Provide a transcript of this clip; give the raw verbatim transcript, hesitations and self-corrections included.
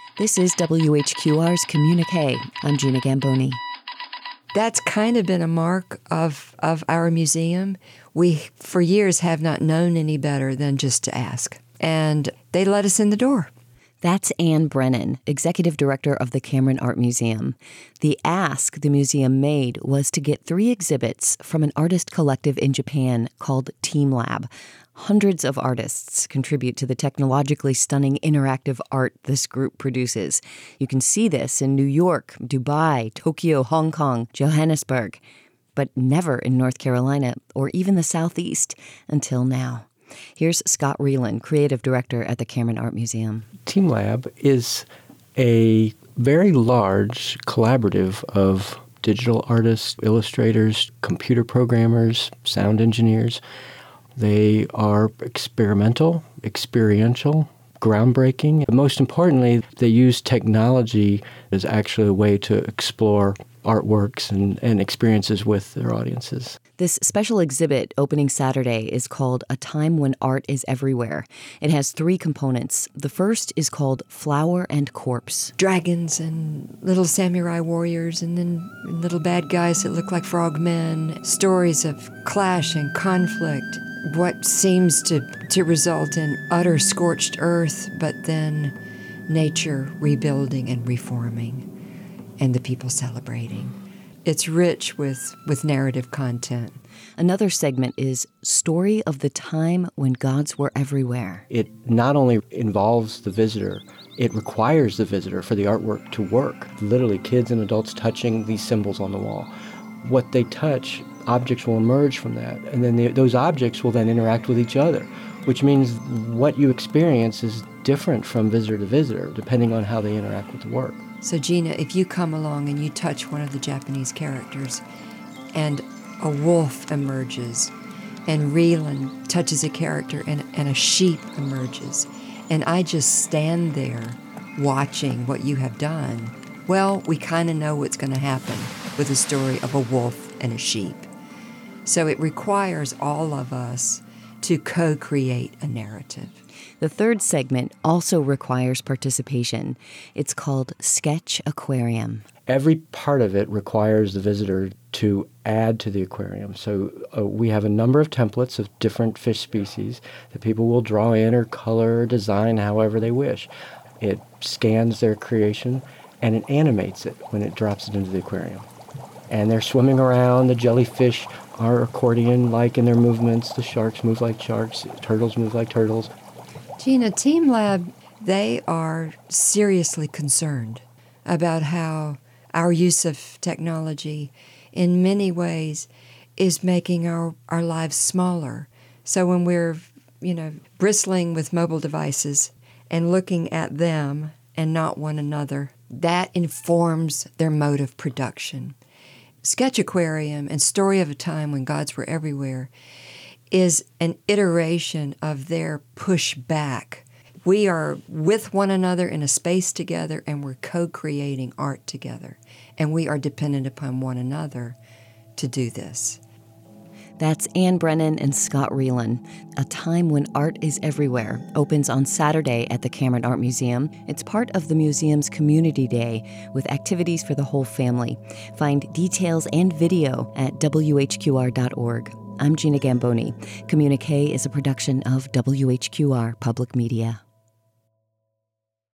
This is W H Q R's Communique. I'm Gina Gamboni. That's kind of been a mark of, of our museum. We, for years, have not known any better than just to ask. And they let us in the door. That's Anne Brennan, Executive Director of the Cameron Art Museum. The ask the museum made was to get three exhibits from an artist collective in Japan called teamLab. Hundreds of artists contribute to the technologically stunning interactive art this group produces. You can see this in New York, Dubai, Tokyo, Hong Kong, Johannesburg, but never in North Carolina or even the Southeast until now. Here's Scott Reland, Creative Director at the Cameron Art Museum. teamLab is a very large collaborative of digital artists, illustrators, computer programmers, sound engineers. They are experimental, experiential, groundbreaking. But most importantly, they use technology as actually a way to explore artworks and, and experiences with their audiences. This special exhibit opening Saturday is called A Time When Art is Everywhere. It has three components. The first is called Flower and Corpse. Dragons and little samurai warriors and then little bad guys that look like frogmen. Stories of clash and conflict. What seems to, to result in utter scorched earth, but then nature rebuilding and reforming, and the people celebrating. It's rich with, with narrative content. Another segment is Story of the Time When Gods Were Everywhere. It not only involves the visitor, it requires the visitor for the artwork to work. Literally, kids and adults touching these symbols on the wall. What they touch, objects will emerge from that, and then the, those objects will then interact with each other, which means what you experience is different from visitor to visitor, depending on how they interact with the work. So Gina, if you come along and you touch one of the Japanese characters and a wolf emerges and Reland touches a character and, and a sheep emerges and I just stand there watching what you have done, well, we kind of know what's going to happen with the story of a wolf and a sheep. So it requires all of us to co-create a narrative. The third segment also requires participation. It's called Sketch Aquarium. Every part of it requires the visitor to add to the aquarium. So uh, we have a number of templates of different fish species that people will draw in or color or design however they wish. It scans their creation and it animates it when it drops it into the aquarium. And they're swimming around. The jellyfish are accordion-like in their movements. The sharks move like sharks. Turtles move like turtles. Gina, teamLab, they are seriously concerned about how our use of technology in many ways is making our, our lives smaller. So when we're, you know, bristling with mobile devices and looking at them and not one another, that informs their mode of production. Sketch Aquarium and Story of a Time When Gods Were Everywhere is an iteration of their push back. We are with one another in a space together, and we're co-creating art together. And we are dependent upon one another to do this. That's Anne Brennan and Scott Reland. A Time When Art is Everywhere opens on Saturday at the Cameron Art Museum. It's part of the museum's Community Day with activities for the whole family. Find details and video at W H Q R dot org. I'm Gina Gamboni. Communique is a production of W H Q R Public Media.